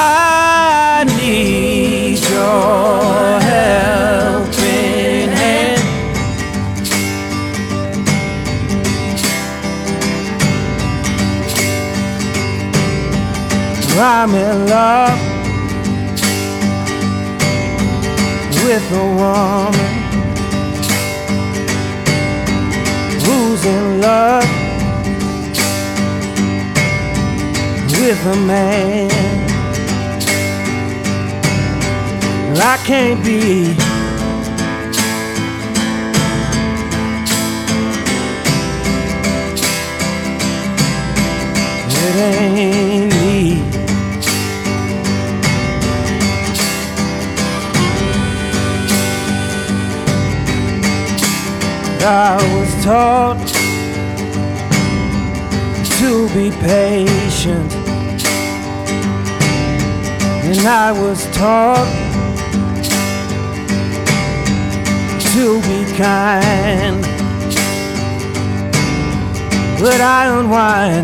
I need your helping hand. I'm in love with a woman who's in love with a man. I can't be it ain't me. I was taught to be patient, and I was taught to be kind, but I unwind.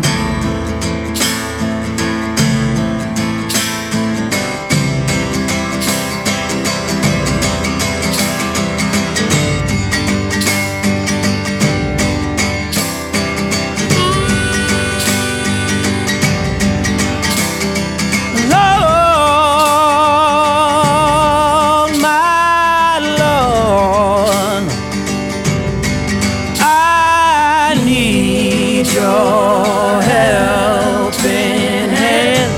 Your helping hand.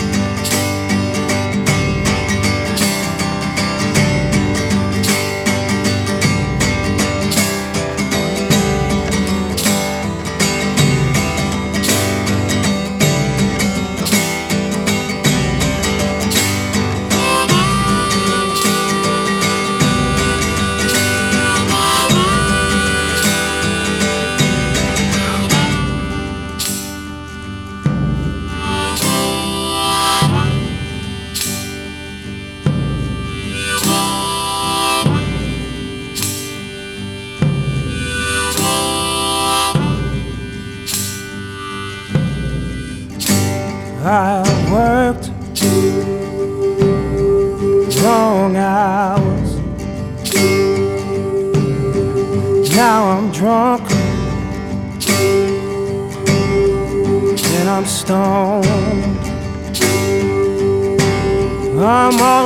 I worked long hours. Now I'm drunk and I'm stoned. I'm all